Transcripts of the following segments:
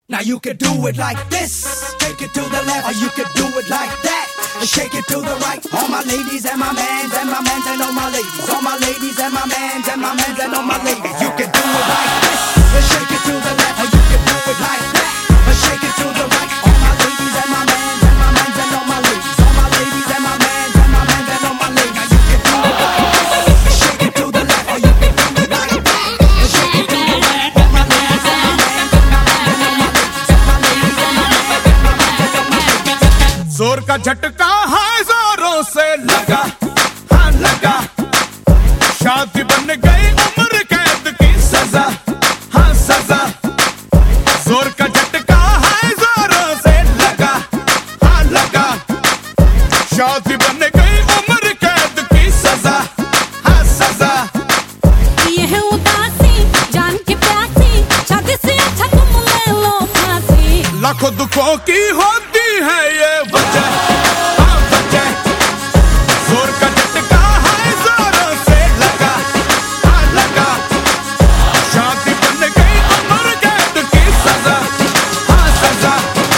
Now you can do it like this, take it to the left, or you can do it like that, and shake it to the right. All my ladies and my mans and my mans and all my ladies, all my ladies and my mans and my mans and all my ladies. You can do it like this, and shake it to the left, or you can do it like that, and shake it to the right. All my ladies and my mans and my mans and all my ladies, all my ladies and my mans and my mans and all my ladies. You can do it like this, and shake it to the left, or you can do it like that, and shake it to the right. All my ladies and my mans and my mans and all my ladies, all my ladies and my mans and my mans and all my ladies. जोर का झटका है जोरों से लगा, हाँ लगा। शादी बन गई उम्र कैद की सजा, हाँ सजा। जोर का झटका है जोरों से लगा, हाँ लगा। शादी बन गई उम्र कैद की सजा, हाँ सजा। ये है उदासी जान के प्यासी, शादी से अच्छा तुम ले लो फांसी। लाखों दुखों की होती है ये वजह, हाँ वजह। जोर का झटका है जोरों से लगा, हाँ लगा। शादी बन गई उम्र कैद की सजा, हाँ सजा।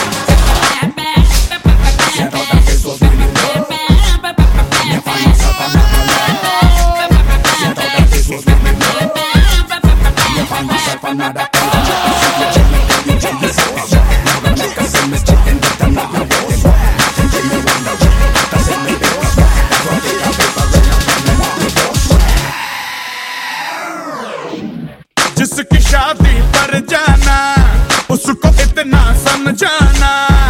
जिसकी शादी पर जाना उसको इतना समझाना,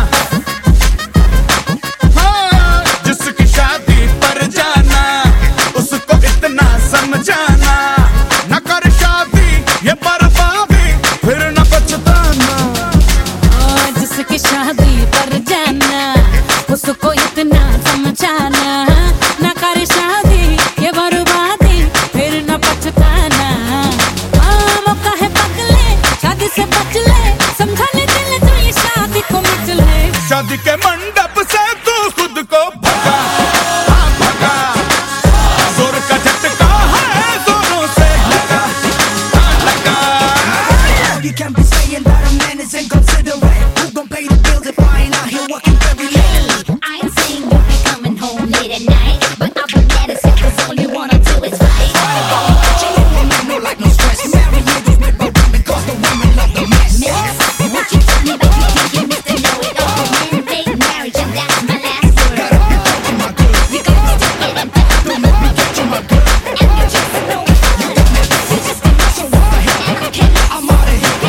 हाँ जिसकी शादी पर जाना उसको इतना समझाना। न कर शादी ये बर्बादी फिर न पछताना। जिसकी शादी पर जाना उसको इतना समझाना, ना कर शादी ये बर्बादी फिर न पछताना। मौका है पकले शादी से बच ले, समझा ले दिल तो ये शादी को मिट ले। शादी के मंडप से तू खुद को भगा, हाँ भगा। जोर का झटका है जोरों से लगा, हाँ लगा। You can't be saying that a man is inconsiderate. Who gon' pay the bills if I ain't out here working very late? I ain't saying you'll be coming home late at night, but I'll be mad as hell 'cause all you wanna do is fight. She know a man no like no stress. Marriages with my women 'cause the women love the mess. What you tell me about you think you Mr. Know-it-all? Men fake marriage and that's my last word. Gotta be talking my good. You gotta stick it and put Don't make me get you my good. and you just know it. You got me just so what the hell? And you cannot I'm out of here.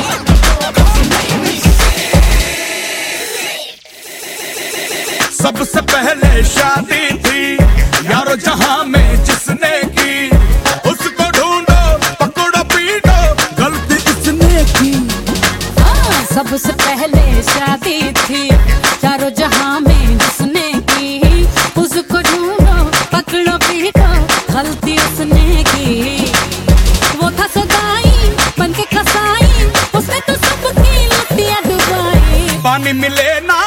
सबसे पहले शादी थी यारो जहां में जिसने की, उसको ढूंढो पकड़ो पीटो गलती इसने की। सबसे पहले शादी थी चारों जहां में जिसने की, उसको ढूंढो पकड़ो पीटो गलती उसने की। वो था सदाई बन के कसाई, उसने तो सबकी लुटिया डुबाई। पानी मिले ना